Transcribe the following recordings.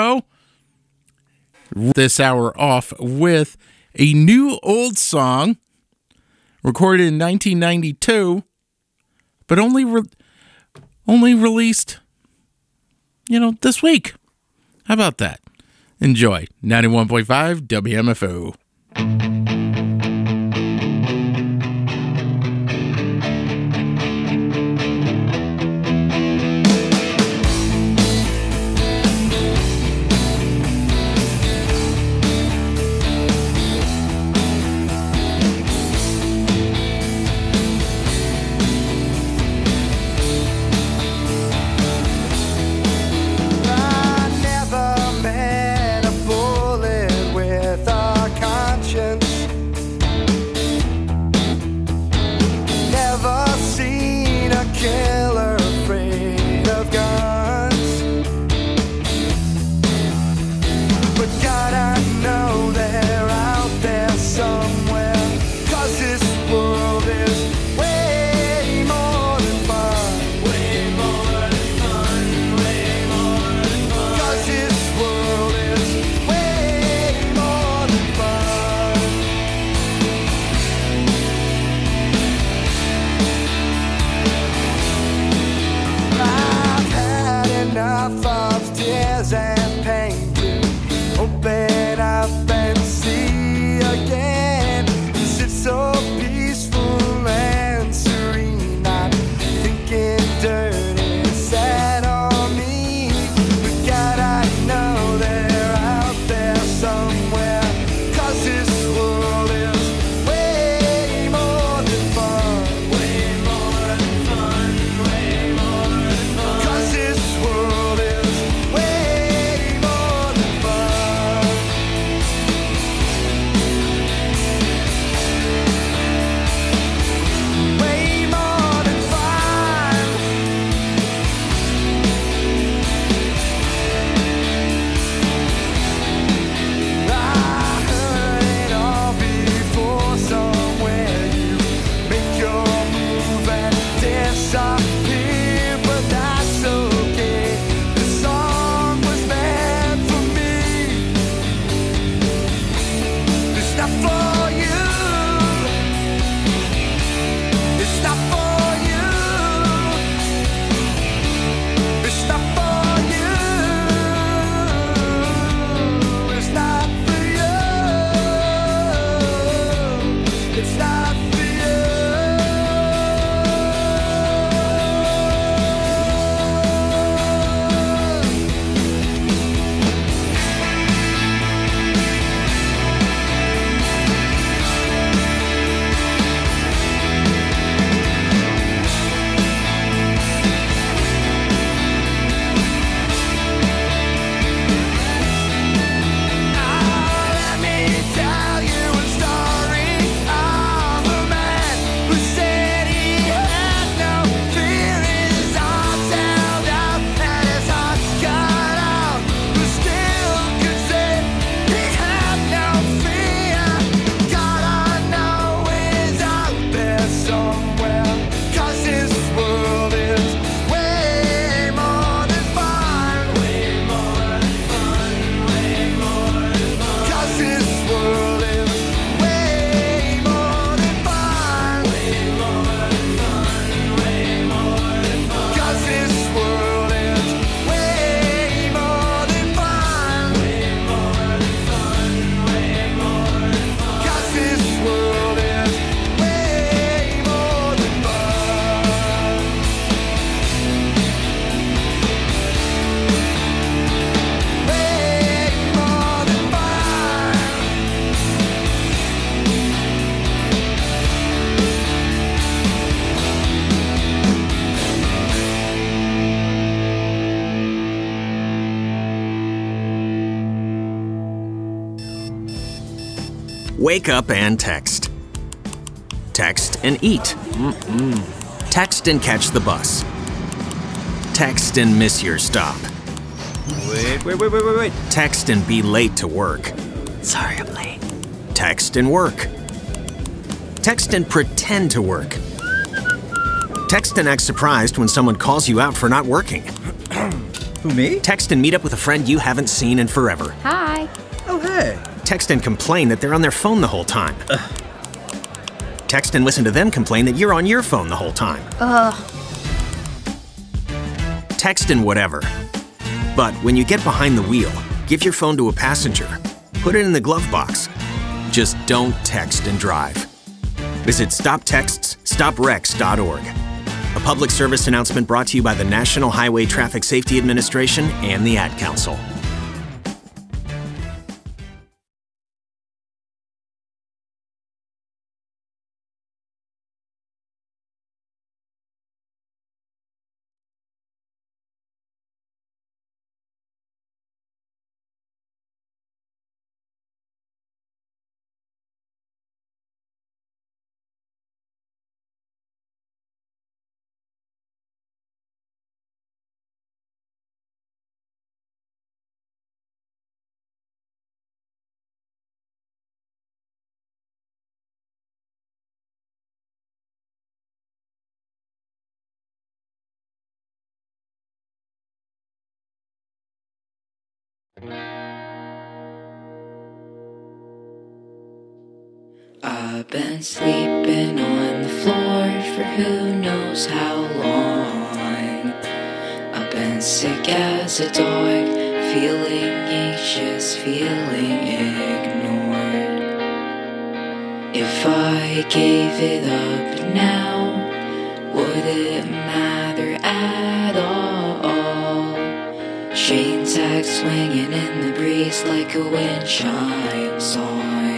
This hour off with a new old song recorded in 1992, but only released, this week. How about that? Enjoy 91.5 WMFO. Wake up and text. Text and eat. Text and catch the bus. Text and miss your stop. Wait. Text and be late to work. Sorry, I'm late. Text and work. Text and pretend to work. Text and act surprised when someone calls you out for not working. Who, me? Text and meet up with a friend you haven't seen in forever. Hi. Oh, hey. Text and complain that they're on their phone the whole time. Text and listen to them complain that you're on your phone the whole time. Text and whatever. But when you get behind the wheel, give your phone to a passenger. Put it in the glove box. Just don't text and drive. Visit StopTextsStopWrecks.org. A public service announcement brought to you by the National Highway Traffic Safety Administration and the Ad Council. I've been sleeping on the floor for who knows how long. I've been sick as a dog, feeling anxious, feeling ignored. If I gave it up now, would it matter at all? Chain tag swinging in the breeze like a wind chime song.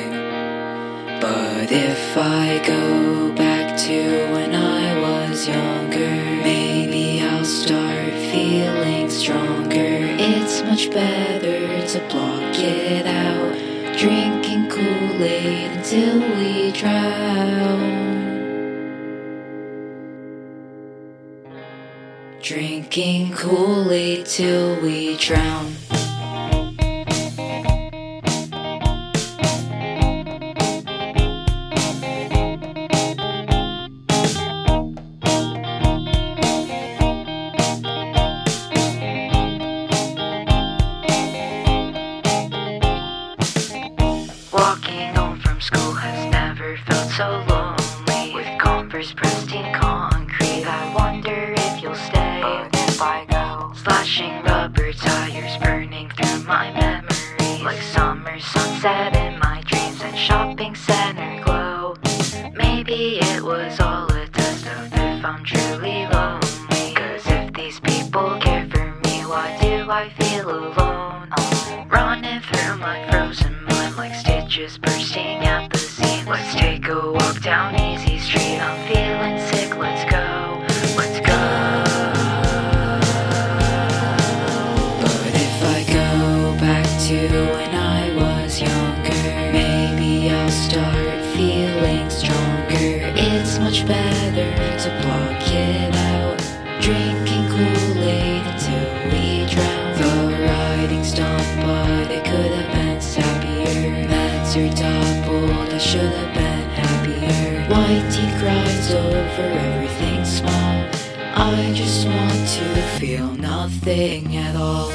But if I go back to when I was younger, maybe I'll start feeling stronger. It's much better to block it out, drinking Kool-Aid until we drown. Drinking Kool-Aid till we drown. Walking home from school has never felt so lonely. With Converse pressed in concrete, I wonder if you'll stay. But if I go, slashing rubber tires burning through my memories, like summer sunset in my dreams and shopping center glow. Maybe it was all a test of if I'm truly lonely. Cause if these people care for me, why do I feel alone? Running through my frozen mind like stitches bursting at the seams. Let's take a walk down Easy Street, I'm feeling sick, let's go, let's go. But if I go back to when I was younger, maybe I'll start feeling stronger. It's much better to block it out, drinking Kool-Aid until we drown. The writing's done, but it could have been sappier. Meds are doubled, I should have been happier. Whitey cries over everything small. I just want to feel nothing at all.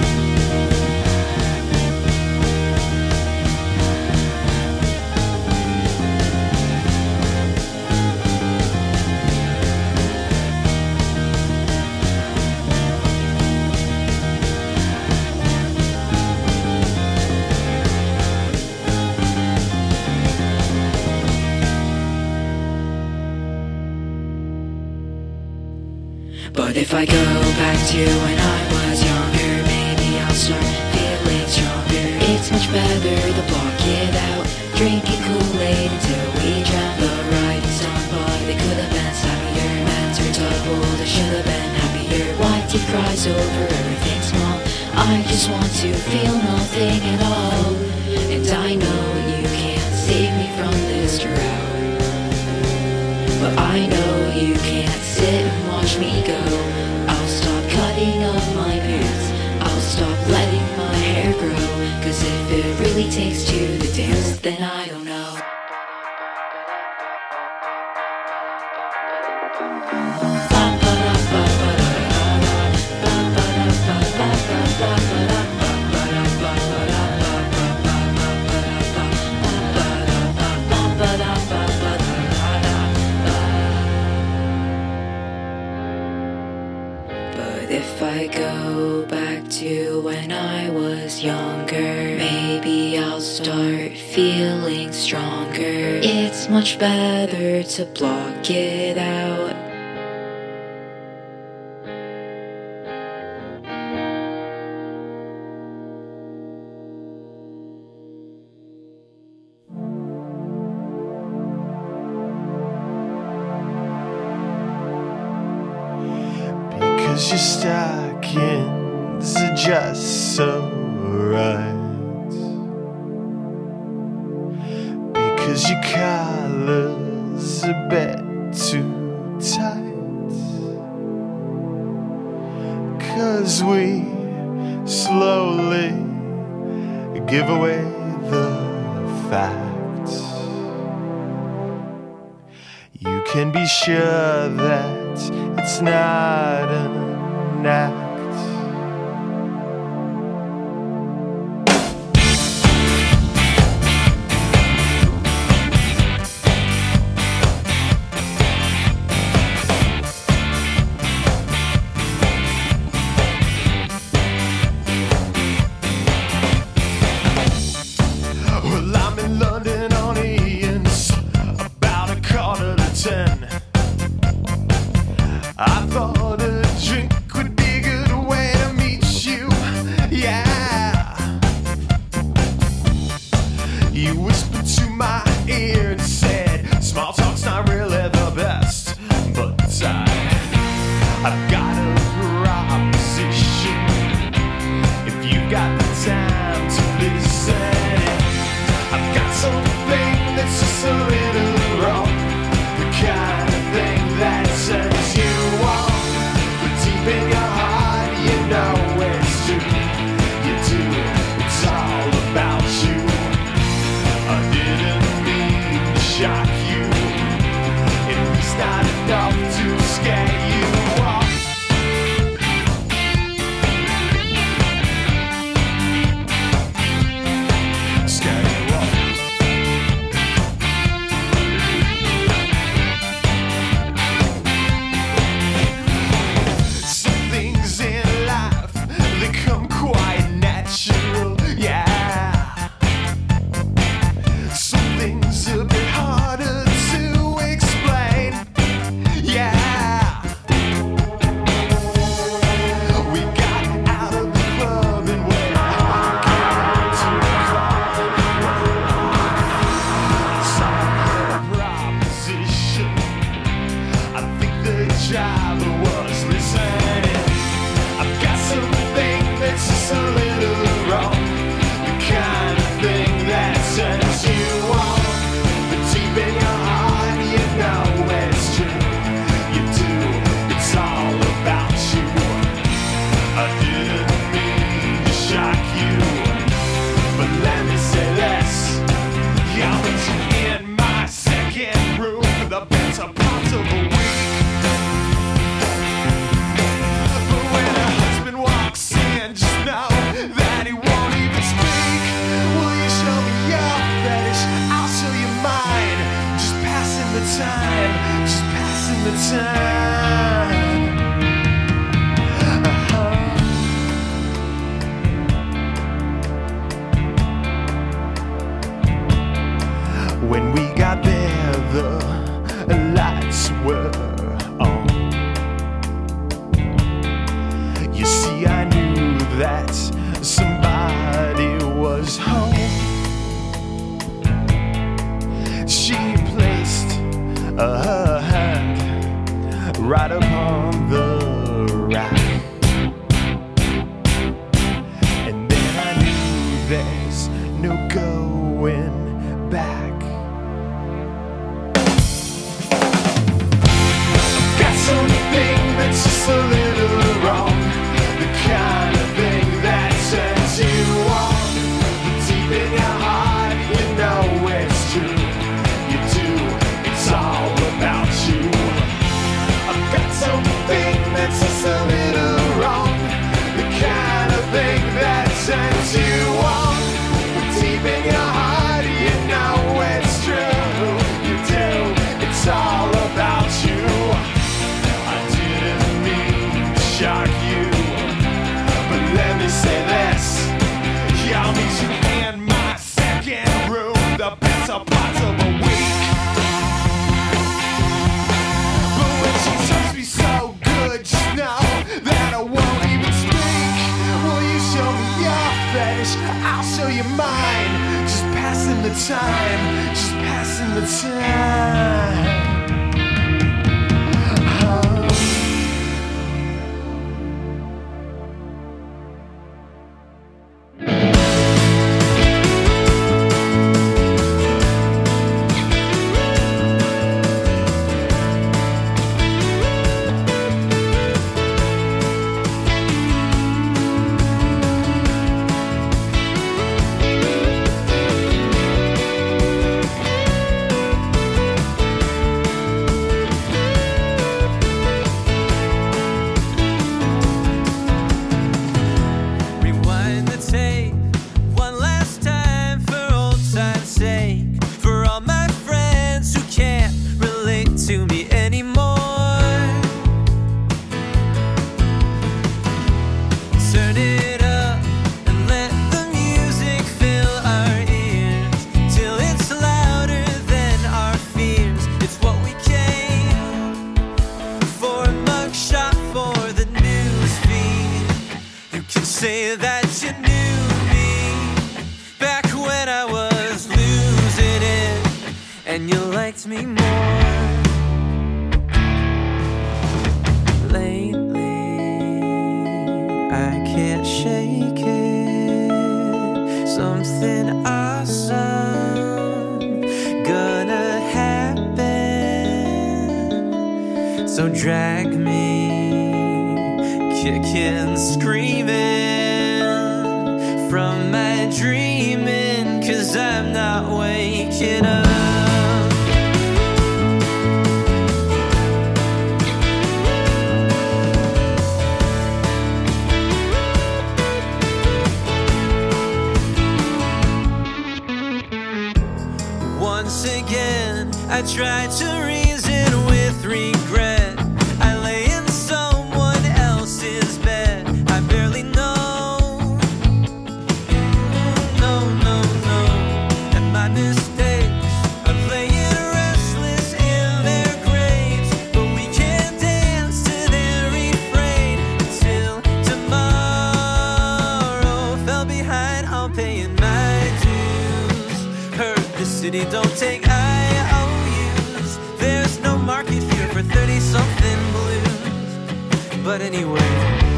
But if I go back to when I was younger, maybe I'll start feeling stronger. It's much better to block it out, drinking Kool-Aid until we drown. The writing's done, but it could have been snappier. Meds are doubled, I should have been happier. Whitey cries over everything small. I just want to feel nothing at all. And I know you can't save me from this drought, but I know you can't sit and watch me go. I'll stop cutting up my pants, I'll stop letting my hair grow. Cause if it really takes two to dance, then I don't know. Ba ba da ba ba da da da, ba ba da ba ba. I was younger. Maybe I'll start feeling stronger. It's much better to block it out. Because your stockings are just so right. Because your collar's a bit too tight. Cause we slowly give away the facts. You can be sure that it's not an act. Well, I'm in London on Ian's about 9:45. I thought a drink would be a good way to meet you, yeah. You whispered to my ear and said, small talk's not really the best, but I've got a proposition. If you've got the time to listen, I've got something that's just a little wrong, the kind of thing that turns you on, but deep in your heart you know it's true. You do, it's all about you. I didn't mean to shock you, at least not enough to scare you off. Scare you off. Some things in life, they come quite natural, yeah. Some things a bit harder to explain, yeah. We got out of the club and went out to the car. So I had a proposition. I think the driver was listening. I've got something that's just a little wrong, the kind of thing that turns you on, but deep in your heart you know it's true. You do, it's all about you. I didn't mean to shock you, but let me say this. I want you in my second room for the better part of a week. But when a husband walks in, just know that he won't even speak. Will you show me your fetish? I'll show you mine. Just passing the time, just passing the time. When we got there, the lights were on. You see, I knew that somebody was home. She placed her hand right upon the rack, and then I knew there's no going back. Got something that's just a little wrong, the kind of thing that turns you on, but deep in your heart you know it's true. You do, it's all about you. I've got something that's just a little wrong, the kind of thing that turns you on, but deep in your heart you know Spanish, I'll show you mine. Just passing the time, just passing the time. Say that you knew me back when I was losing it, and you liked me more. Lately, I can't shake it. Something awesome gonna happen. So drag me, kicking, screaming from my dreaming, 'cause I'm not waking up. Once again, I tried to reason with regret. I lay in someone else's bed. I barely know. And my mistakes are playing restless in their graves. But we can't dance to their refrain until tomorrow. Fell behind on paying my dues. Heard the city don't take IOUs. There's no market here for 30-something blues. But anyway,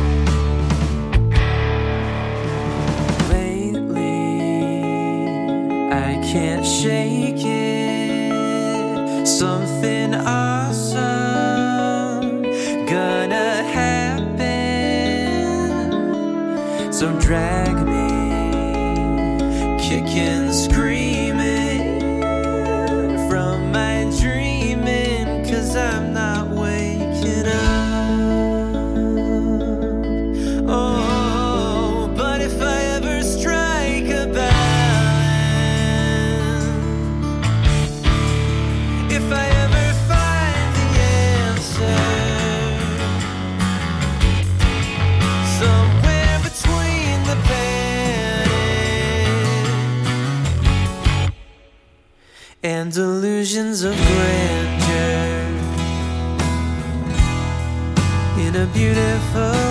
lately I can't shake it. Something awesome gonna happen. So drag me, kicking, screaming from my dreaming, 'cause I'm not waking up. Oh, but if I ever strike a balance, if I ever find the answer somewhere between the panic and delusions of grandeur, in a beautiful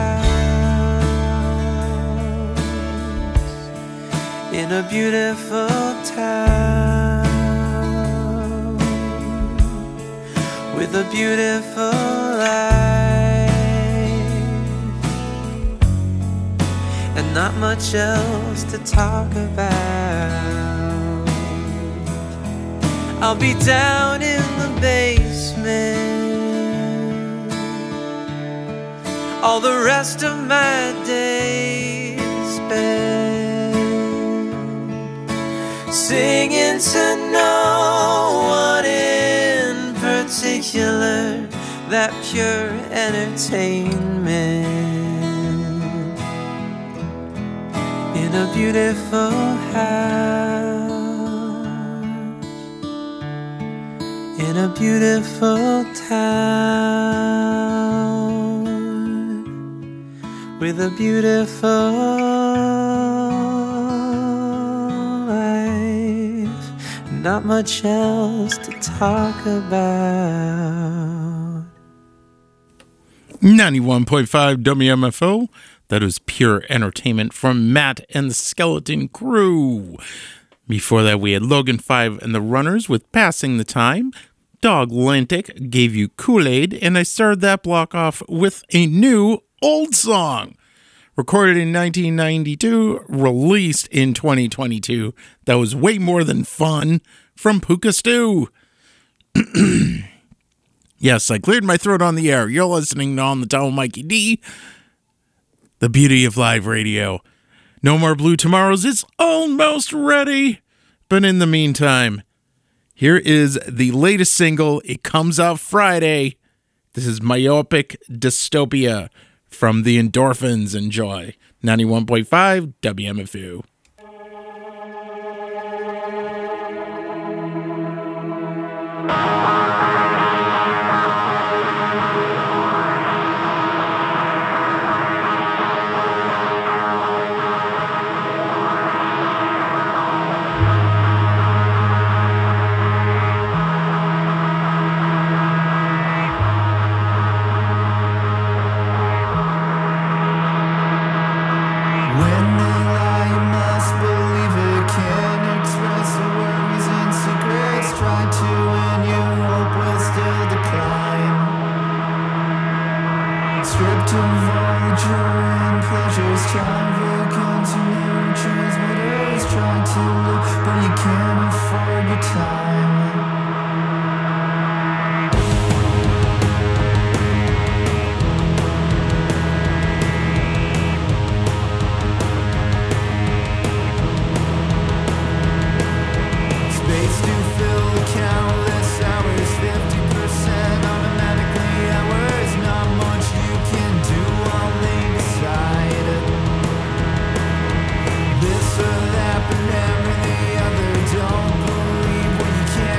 house, in a beautiful town, with a beautiful life, and not much else to talk about. I'll be down in the basement all the rest of my days spent, singing to no one in particular, that pure entertainment, in a beautiful house, in a beautiful town, with a beautiful life, not much else to talk about. 91.5 WMFO, That was Pure Entertainment from Matt and the Skeleton Crew. Before that, we had Logan 5 and the Runners with Passing the Time. Doglantic gave you Kool-Aid, and I started that block off with a new old song. Recorded in 1992, released in 2022. That was Way More Than Fun from Puka Stew. Yes, I cleared my throat on the air. You're listening to On the Towel, Mikey D. The beauty of live radio. No More Blue Tomorrows is almost ready. But in the meantime, here is the latest single. It comes out Friday. This is Myopic Dystopia from the Endorphins. Enjoy. 91.5 WMFU. This or that, but never the other. Don't believe what you can't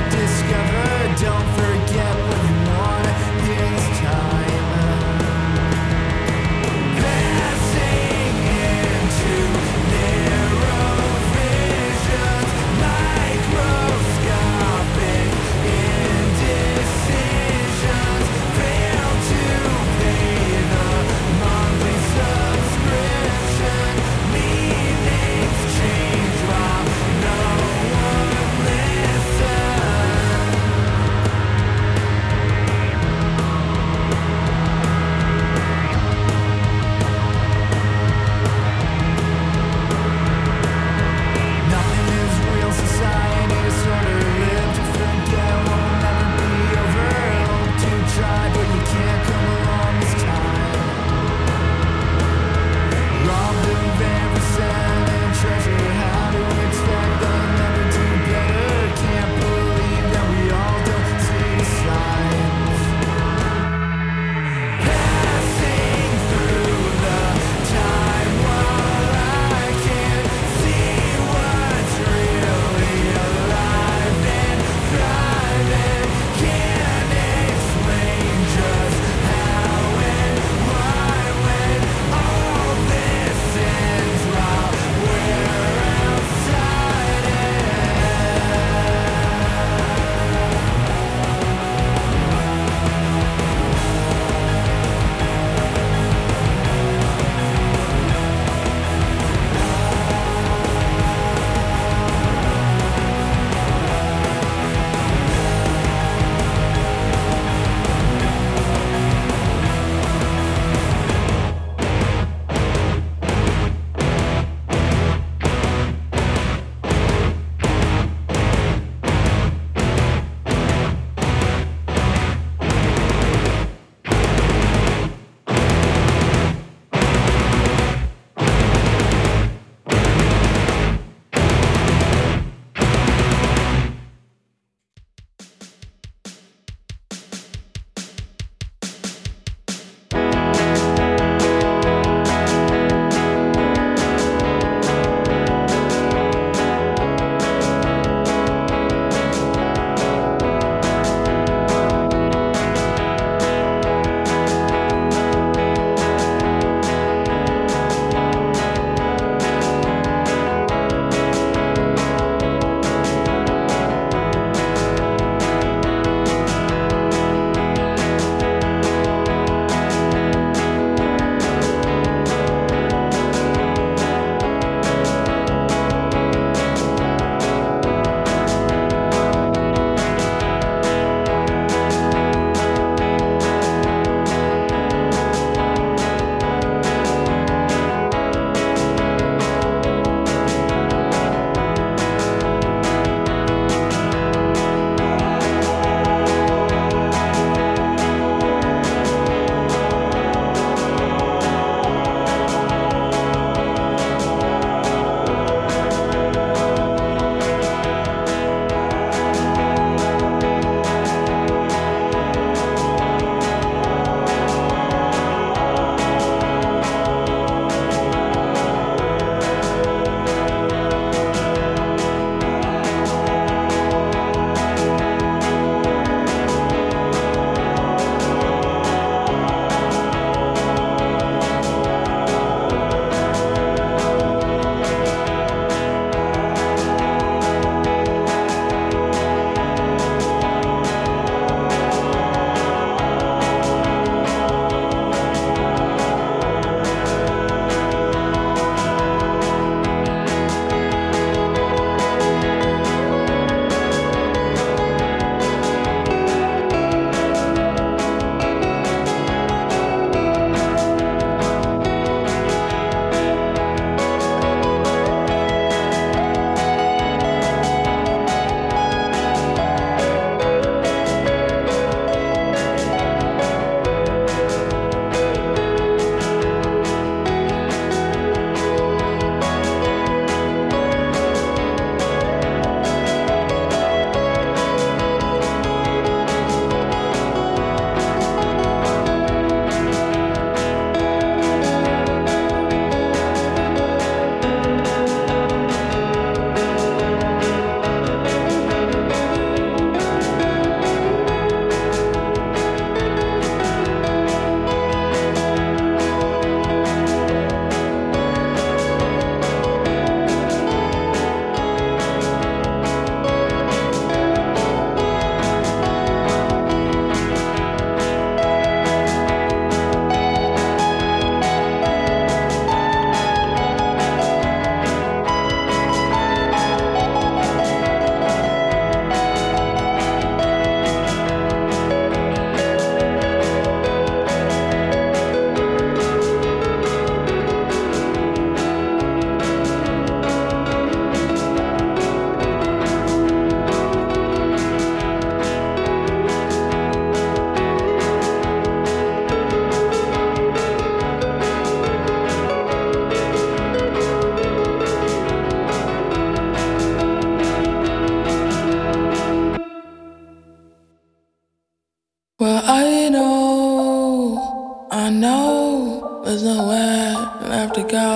there's nowhere left to go.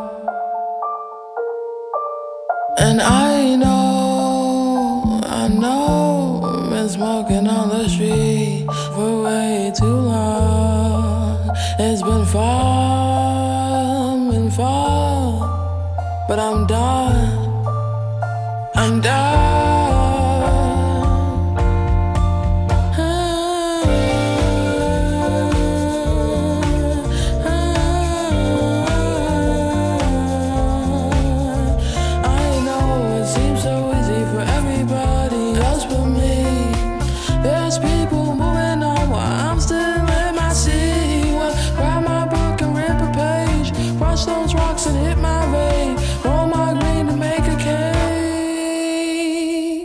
And I know, been smoking on the street for way too long. It's been far, but I'm done. I'm done. Those rocks and hit my vein. Roll my green to make a cake.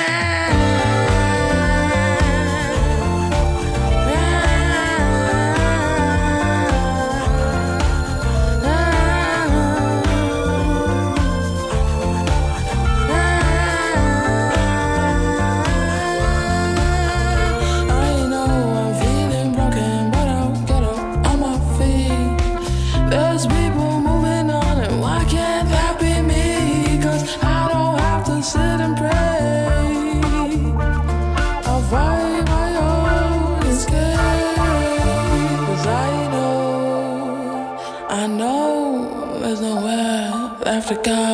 I know I'm feeling broken, but I'll get up on my feet. There's people moving on, and why can't that be me? 'Cause I don't have to sit and pray. I'll fight my own escape. 'Cause I know there's nowhere left to go,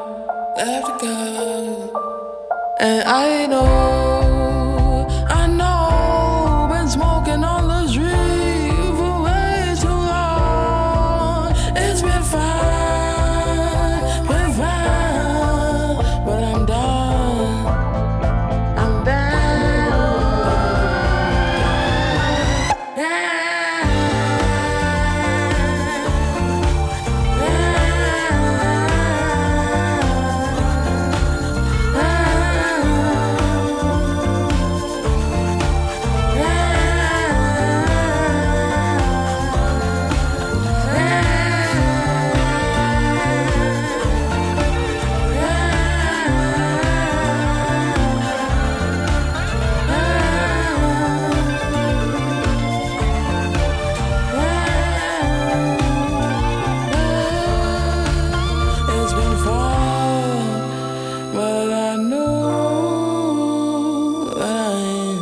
And I know, been smoking on the street for way too long. It's been fine, but I'm done. I'm done. It's been far, but I know that I'm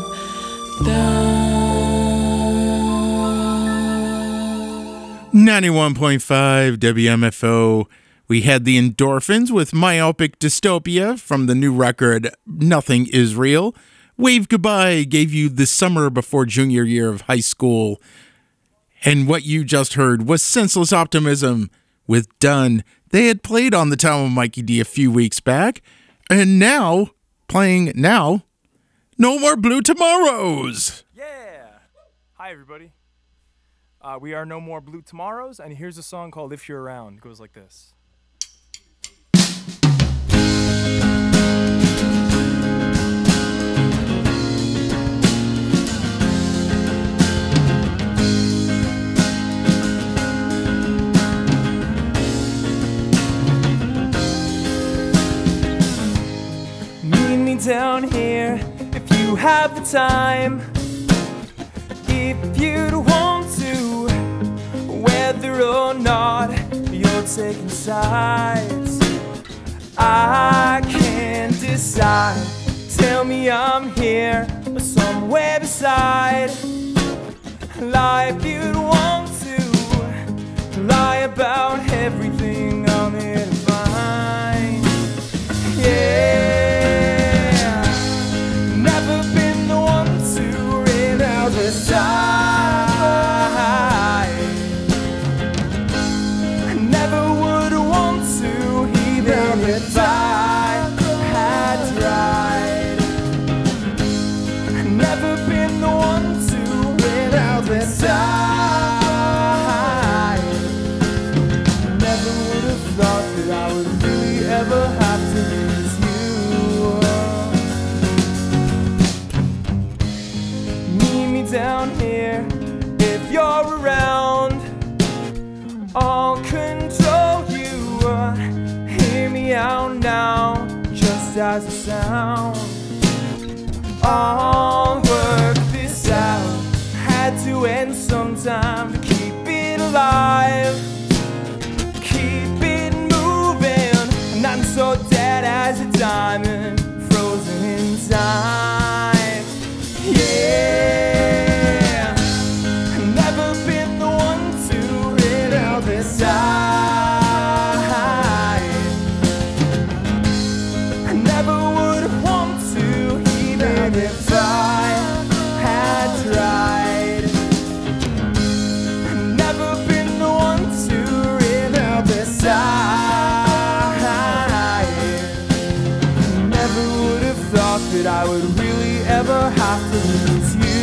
done. 91.5 WMFO. We had the Endorphins with Myopic Dystopia from the new record Nothing Is Real. Wave Goodbye gave you the summer before junior year of high school. And what you just heard was Senseless Optimism with Done. They had played on the Town of Mikey D a few weeks back. And now, playing now, No More Blue Tomorrows. Yeah! Hi, everybody. We are No More Blue Tomorrows, and here's a song called If You're Around. It goes like this. Meet me down here if you have the time. If you'd want to, whether or not you're taking sides, I can't decide. Tell me I'm here or somewhere beside. Lie if you'd want to, lie about everything I'm here to find. Yeah, never been the one to rid out the side. Never would want to, even if I had tried. Never been the one to rid out the side. Never would have thought that I would really ever have to lose you. Meet me down here if you're around. I'll control you. Hear me out now, just as a sound. I'll work this out. Had to end sometime to keep it alive. alive. Keep it moving, not so dead as a diamond, frozen in time. Yeah, never been the one to rid out this side. I never would want to, even if I had tried. Never been the one to rid out this side. Never would have thought that I would really ever have to lose you.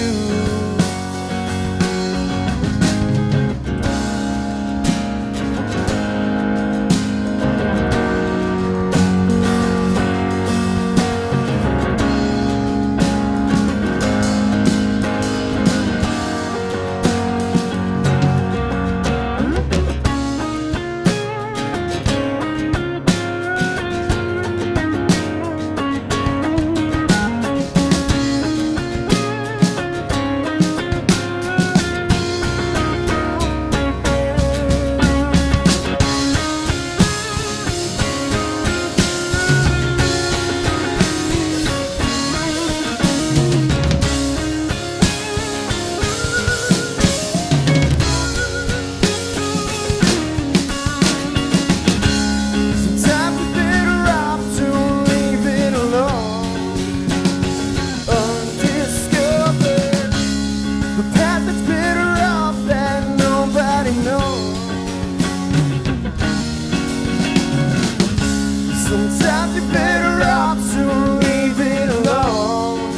Sometimes you're better off to leave it alone,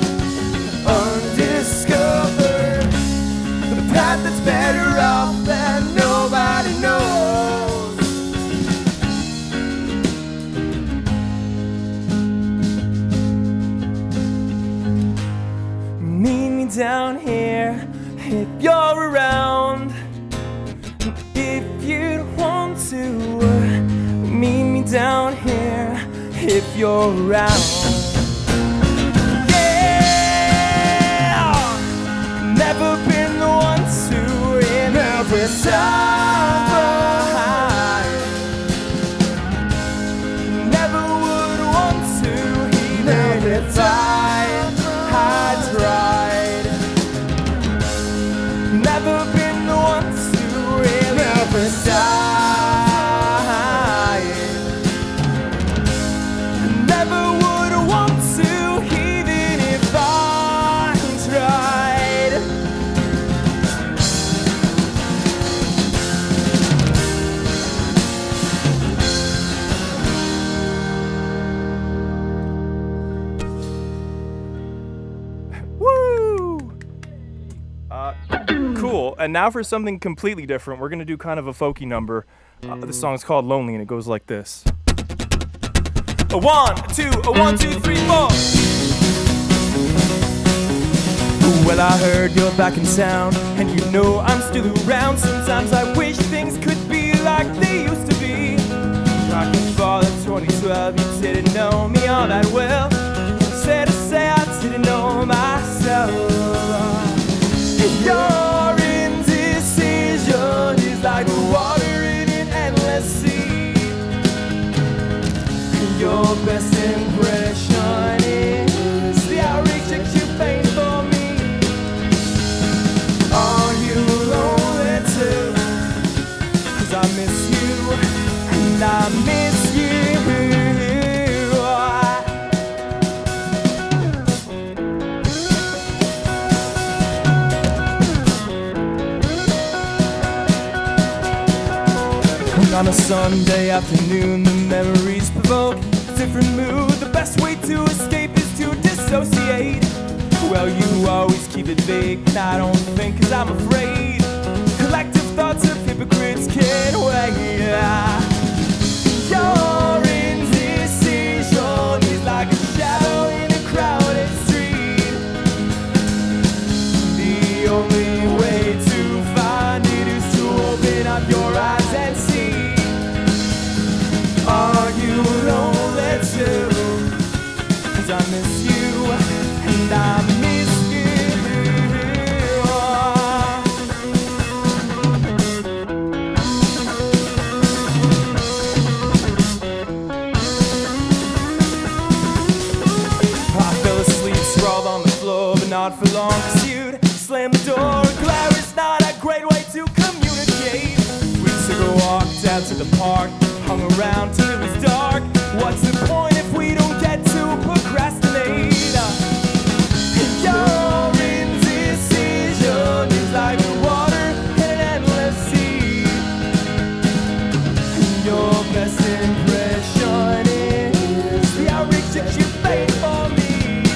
undiscovered. The path that's better off that nobody knows. Meet me down here if you're around. If you want to, meet me down here if you're around. Yeah, never been the one to in every side. Never would want to, even if I tried. Never been the one to in every side. Never would want to, even if I tried. Woo! Cool. And now for something completely different. We're gonna do kind of a folky number. The song's called Lonely, and it goes like this. A 1, 2, a 1, 2, 3, 4. Well, I heard you're back in town, and you know I'm still around. Sometimes I wish things could be like they used to be. Back in fall of 2012, you didn't know me all that well. Sad to say, I didn't know myself. Your indecision is like water in an endless sea. Your best impression is the outrage that you paint for me. Are you lonely too? 'Cause I miss you, and I miss you. On a Sunday afternoon, the memories provoke a different mood. The best way to escape is to dissociate. Well, you always keep it vague, and I don't think 'cause I'm afraid. Collective thoughts of hypocrites can't wait. Your indecision is like a shadow in a crowded street. The only way to find it is to open up your eyes and see. Are you lonely too? 'Cause I miss you, and I miss you. the park, hung around till it was dark. What's the point if we don't get to procrastinate? Your indecision is like water in an endless sea. Your best impression is the outrage that you paid for me.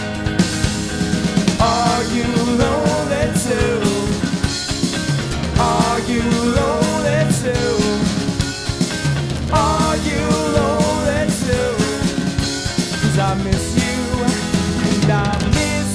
Are you lonely too? Are you lonely too? Are you lonely too? 'Cause I miss you and I miss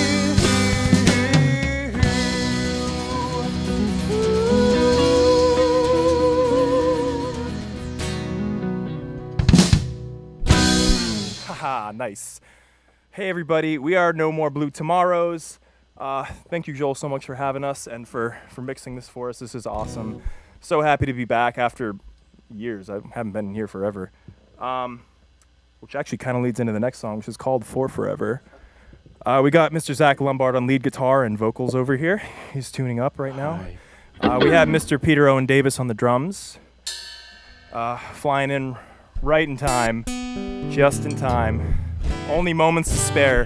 you. Haha, nice. Hey everybody, we are No More Blue Tomorrows. Thank you, Joel, so much for having us and for mixing this for us. This is awesome. So happy to be back after years. I haven't been here forever. Which actually kind of leads into the next song, which is called For Forever. We got Mr. Zach Lombard on lead guitar and vocals over here. He's tuning up right now. We have Mr. Peter Owen Davis on the drums. Flying in right in time, just in time. Only moments to spare.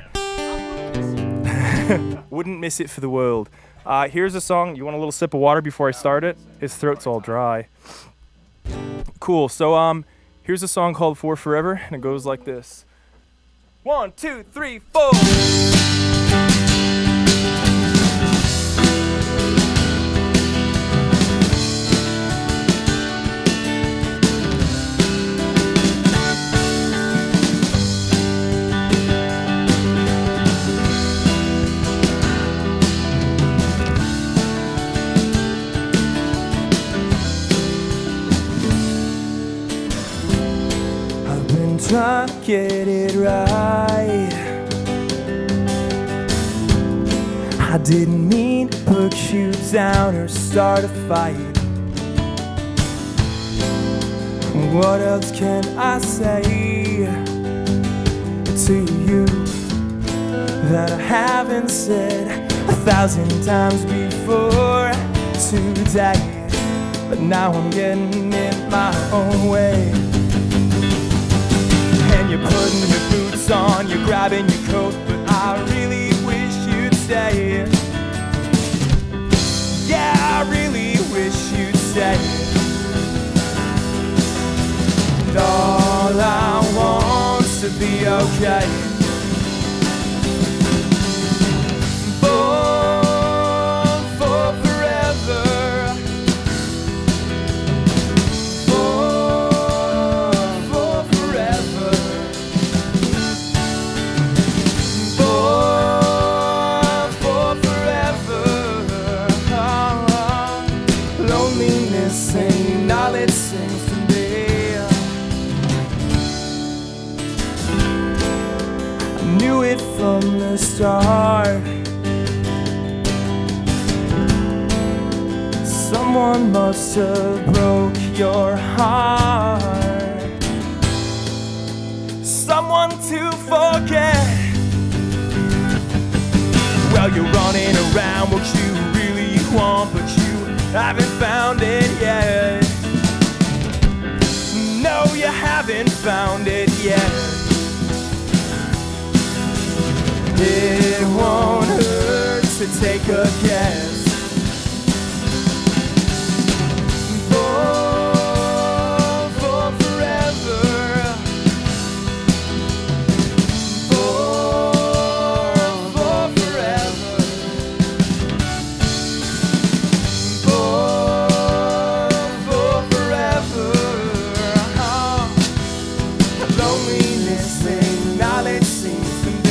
Wouldn't miss it for the world. Here's a song. You want a little sip of water before I start it? His throat's all dry. Cool. So here's a song called For Forever, and it goes like this. 1, 2, 3, 4. Trying to get it right. I didn't mean to put you down or start a fight. What else can I say to you that I haven't said 1,000 times before today? But now I'm getting in my own way. You're putting your boots on, you're grabbing your coat, but I really wish you'd stay. Yeah, I really wish you'd stay. And all I want's to be okay. For forever. From the start, someone must have broke your heart. Someone to forget. Well, you're running around what you really want, but you haven't found it yet. No, you haven't found it yet. It won't hurt to take a guess. For forever. For forever. For forever. Loneliness ain't knowledge seems to be.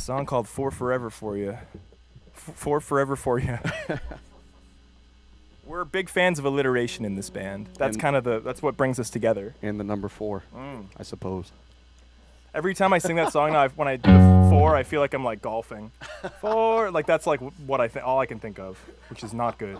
song called For Forever For You. For Forever For You. We're big fans of alliteration in this band. That's kind of that's what brings us together. And the number 4, I suppose. Every time I sing that song now, when I do the 4, I feel like I'm like golfing. 4, like that's like what I think, all I can think of, which is not good.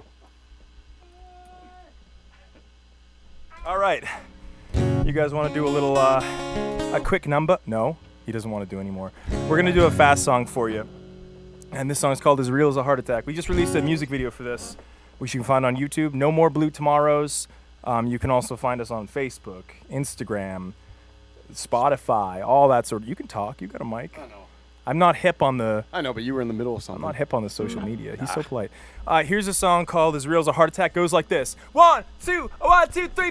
All right, you guys want to do a little, a quick number? No, he doesn't want to do anymore. We're gonna do a fast song for you, and this song is called "As Real as a Heart Attack." We just released a music video for this, which you can find on YouTube. No More Blue Tomorrows. You can also find us on Facebook, Instagram, Spotify, all that sort of. You can talk. You got a mic. I know. I'm not hip on the. I know, but you were in the middle of I'm something. not hip on the social media. He's so polite. Here's a song called "As Real as a Heart Attack." Goes like this: 1, 2, 1, 2, 3, 4.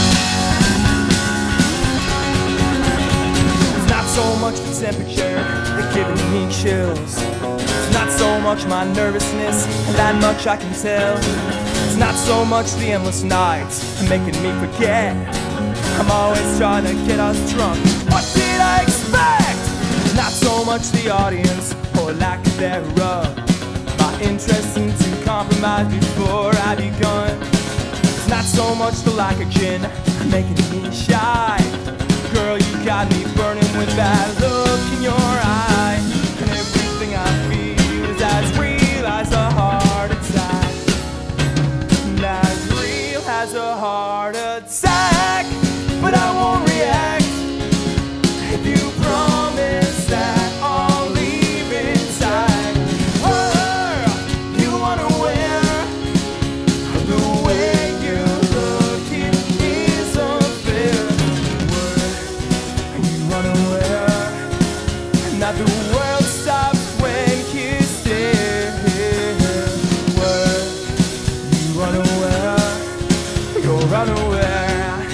It's not so much the temperature that giving me chills. It's not so much my nervousness, and that much I can tell. It's not so much the endless nights making me forget. I'm always trying to get us drunk. What did I expect? Not so much the audience or lack thereof. My interest seems to compromise before I begun. It's not so much the lack of gin making me shy. Girl, you got me burning with that look in your eye. And everything I feel is as real as a heart attack. And as real as a heart attack. But I won't react if you promise that I'll leave inside. Oh, you unaware of the way you look, it is unfair. You unaware that the world stops when you stare. You unaware, you're unaware.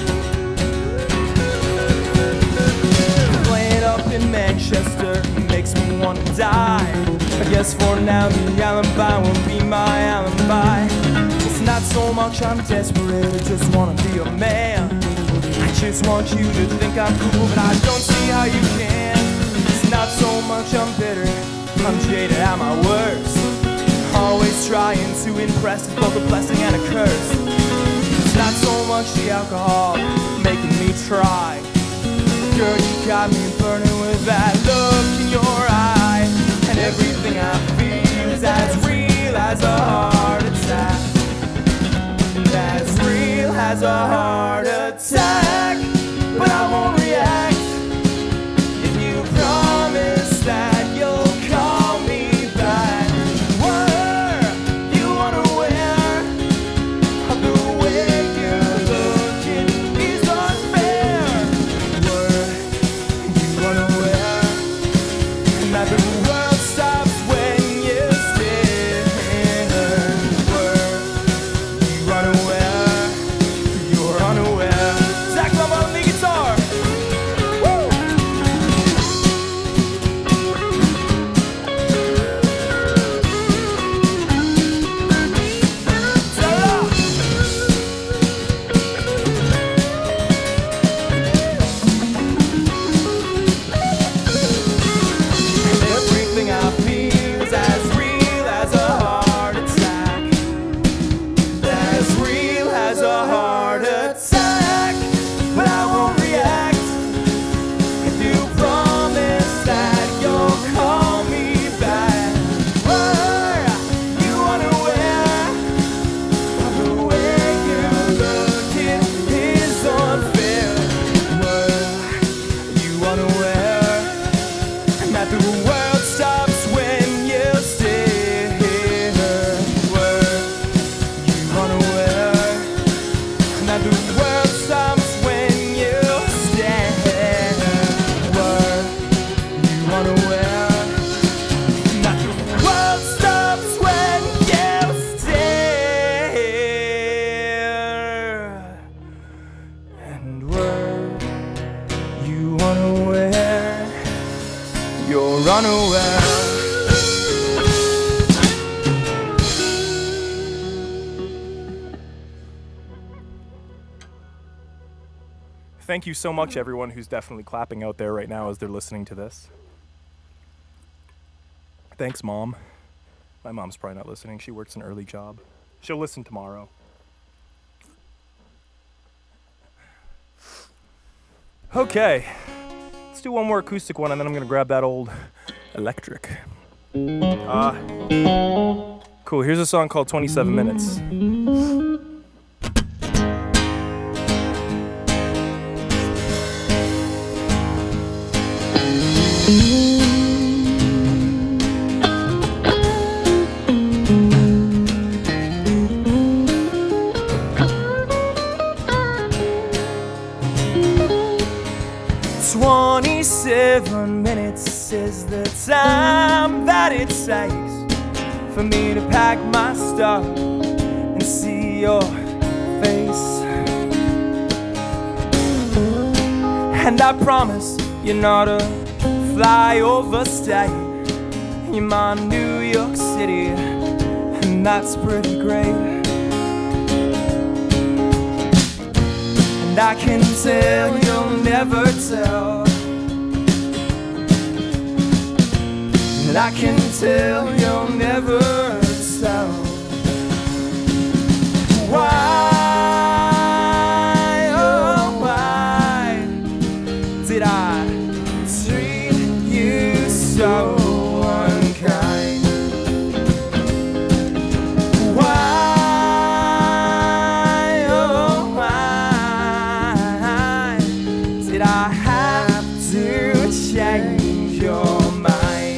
Manchester makes me want to die. I guess for now the alibi will be my alibi. It's not so much I'm desperate, I just wanna be a man. I just want you to think I'm cool, but I don't see how you can. It's not so much I'm bitter, I'm jaded at my worst. Always trying to impress is both a blessing and a curse. It's not so much the alcohol making me try. Girl, you got me burning with that look in your eye. And everything I feel is as real as a heart attack. And as real as a heart attack. But I won't react if you promise that you'll call me back. Were you unaware of the way you look? It is unfair. That the world stops when you stare. You unaware, you're unaware. Zach Love on the guitar. Woo! Everything I feel is as real as a heart attack. As real as a heart attack. But I won't react if you promise that you'll call me back. Were you unaware of the way you look? It is unfair. Were you unaware that the world stops when you stare? Were you unaware that the world stops when you stare? Were you unaware that the world stops when you stare? And were you unaware? You're unaware. Thank you so much, everyone who's definitely clapping out there right now as they're listening to this. Thanks, Mom. My mom's probably not listening. She works an early job. She'll listen tomorrow. Okay. Let's do one more acoustic one, and then I'm going to grab that old electric. Cool. Here's a song called 27 Minutes. Minutes is the time that it takes for me to pack my stuff and see your face. And I promise you're not a flyover state. You're my New York City, and that's pretty great. And I can tell you'll never tell. And I can tell you'll never tell. Why, oh why did I treat you so unkind? Why, oh why did I have to change your mind?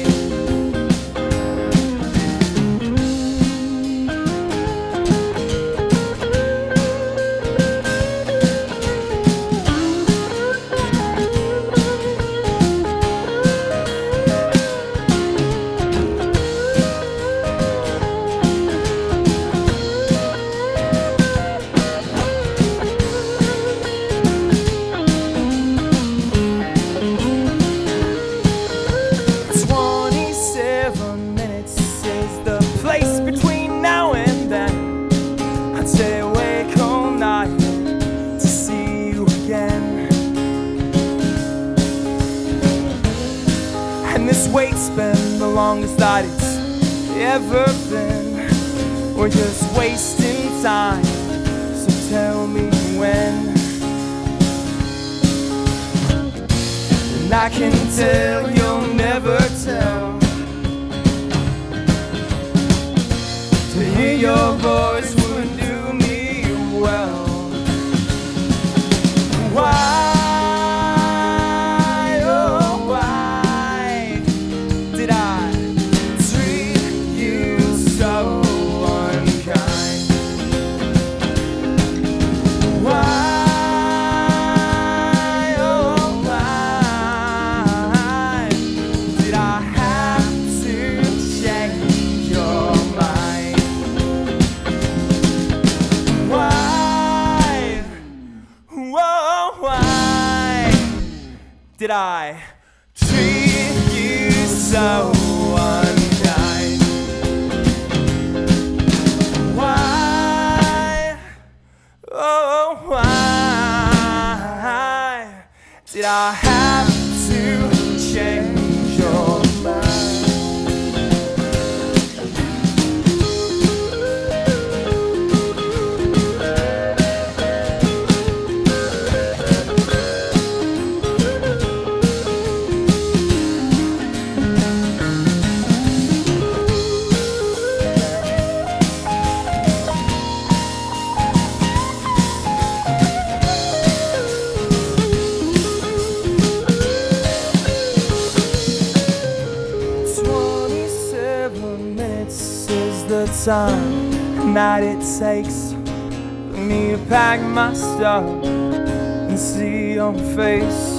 27 minutes is the place between now and then. I'd stay awake all night to see you again. And this wait's been the longest that it's ever been. We're just wasting time, so tell me when. And I can tell you'll never tell. To hear your voice would do me well. Why, oh why did I treat you so unkind? Why? Did I treat you so unkind? Why, oh why did I have to change your mind? The time that it takes for me to pack my stuff and see your face.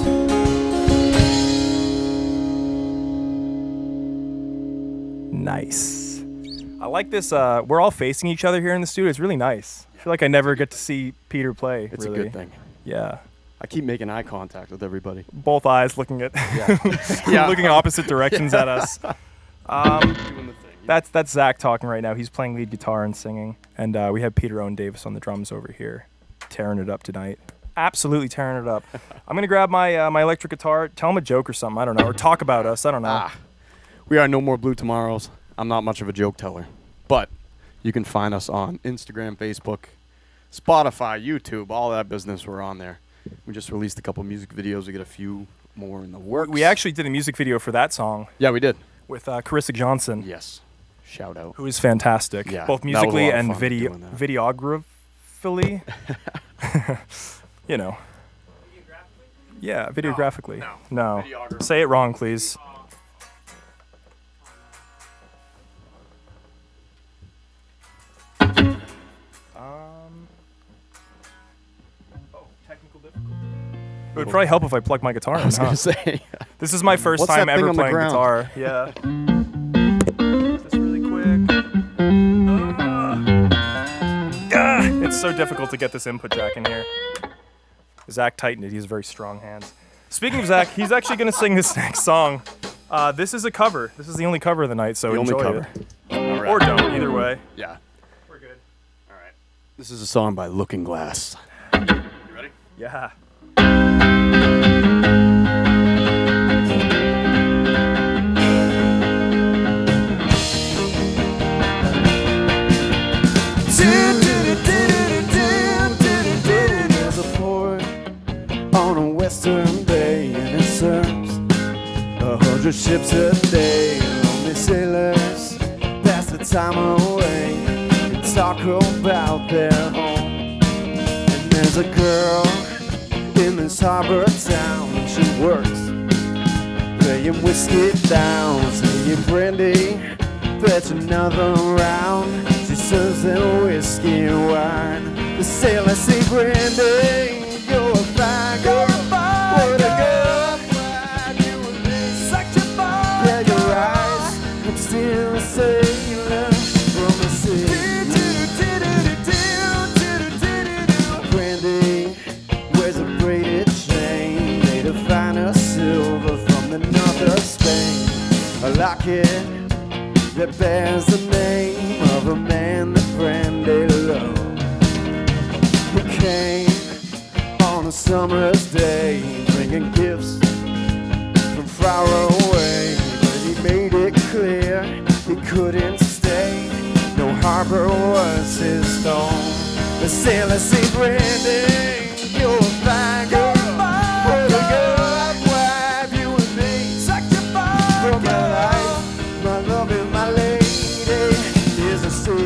Nice. I like this. We're all facing each other here in the studio. It's really nice. I feel like I never get to see Peter play. It's really. a good thing. Yeah. I keep making eye contact with everybody. Both eyes looking at, looking opposite directions at us. Doing the thing. That's Zach talking right now. He's playing lead guitar and singing. And we have Peter Owen Davis on the drums over here, tearing it up tonight. Absolutely tearing it up. I'm going to grab my my electric guitar, tell him a joke or something, I don't know, or talk about us, I don't know. We are No More Blue Tomorrows. I'm not much of a joke teller, but you can find us on Instagram, Facebook, Spotify, YouTube, all that business. We're on there. We just released a couple music videos. We got a few more in the works. We actually did a music video for that song. Yeah, we did. With Carissa Johnson. Yes. Shout out. Who is fantastic. Yeah, both that was a musically lot of and fun doing that. videographically. You know. Yeah, videographically. No. Say it wrong, please. Technical difficulty. It would probably help if I plugged my guitar in. I was gonna say. This is my first What's time that thing ever on the playing ground? guitar. Yeah. Just really quick. It's so difficult to get this input jack in here. Zach tightened it. He has very strong hands. Speaking of Zach, he's actually going to sing this next song. This is a cover. This is the only cover of the night, so The only enjoy cover. it. All right. Or don't, either way. Yeah. We're good. All right. This is a song by Looking Glass. You ready? Yeah. There's a port on a western bay, and it serves 100 ships a day. Lonely sailors pass the time away and talk about their home. And there's a girl in this harbor town. She works laying whiskey down, saying, Brandy, fetch another round. She serves them whiskey and wine. The sailors say, Brandy, you're a fine girl. What a girl. You and me. Such a fine. Yeah, your eyes. I'm still a sailor from the sea. Brandy wears a braided chain made of finer silver from the north of Spain. A locket that bears the name of a man that Brandy loved. He came on a summer's day, bringing gifts from far away. But he made it clear he couldn't stay. No harbor was his home. The sailors say, Brandy, you're a fine girl. What a girl, wife, you and me. Such a fine for my life, my love and my lady is a sea.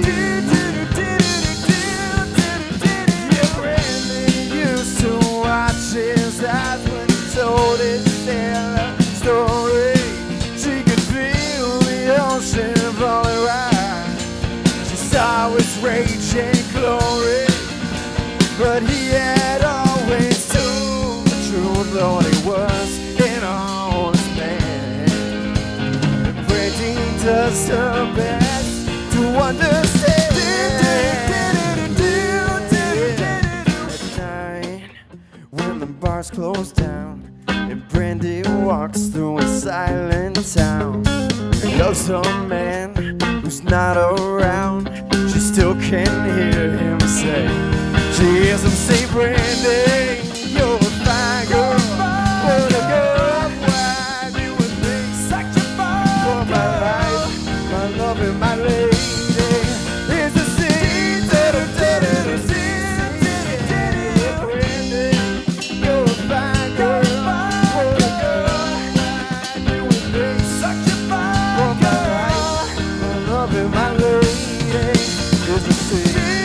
Yeah, Brandy used to watch his eyes when he told his sailor story. She could feel the ocean falling right. She saw his rage and glory, but he had always told the truth, Lord, he was an honest man. Brandy does her best to understand. At night, when the bars close down and Brandy walks through a silent town, he loves a man who's not around. She still can hear him say, she hears him say, Brandy, you're a fine girl. What a girl, why you with me? Such a fine for my life, my love and my lady is the sea. Brandy, you're a fine girl. What a girl, why you with me? Such a fine for my life, my love and my lady is the sea.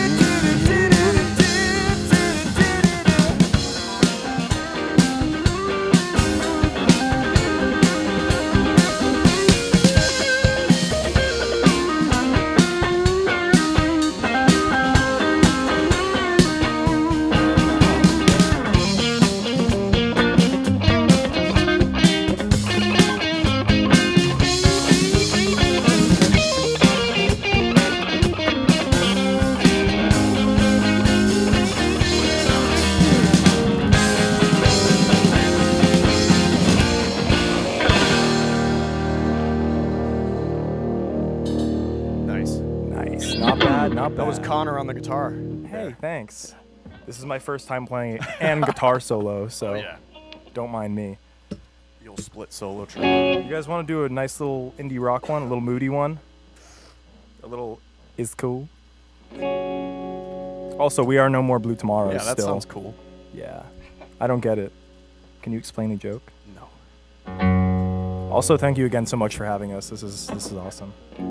Nice. Nice. Not bad, not bad. That was Connor on the guitar. Hey, thanks. This is my first time playing and guitar solo, so Oh, yeah. don't mind me. You'll split solo track. You guys want to do a nice little indie rock one, a little moody one? A little is cool. Also, we are No More Blue Tomorrows. Yeah, that still. sounds cool. Yeah. I don't get it. Can you explain the joke? No. Also, thank you again so much for having us. This is awesome.